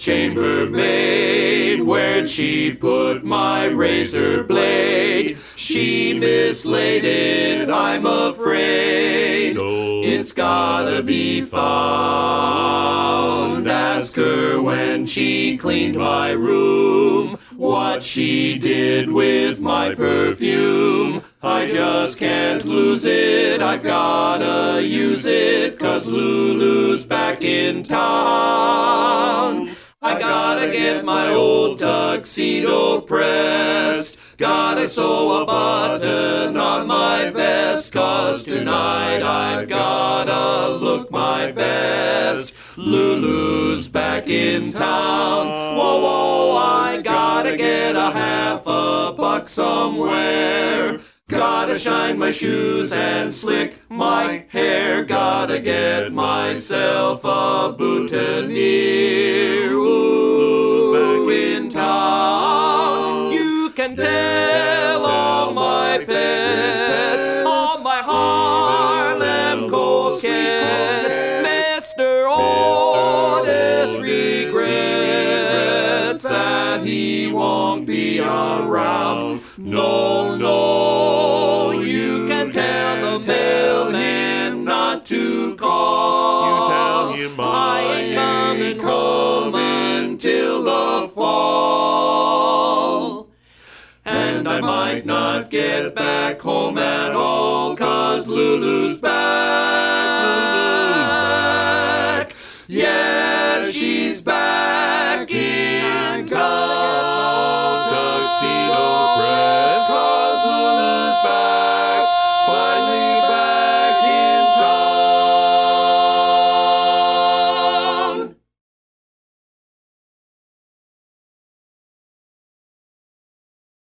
chambermaid. Where'd she put my razor blade? She mislaid it, I'm afraid. It's gotta be found. Ask her when she cleaned my room what she did with my perfume. I just can't lose it, I've gotta use it, 'cause Lulu's back in town. I gotta get my old tuxedo pressed, gotta sew a button on my vest, 'cause tonight I've gotta look my best. Lulu's back in town. Whoa, whoa, I gotta get a $50 somewhere. Gotta shine my shoes and slick my hair. Gotta get myself a boutonniere. Ooh, in town. You can tell all my pets, all my Harlem coquettes, Mr. Otis regrets that he won't be around. No, no, you can tell him not to call. You tell him I ain't coming home until the fall. And I might not get back home at all, 'cause Lulu's back. Yes, she's back.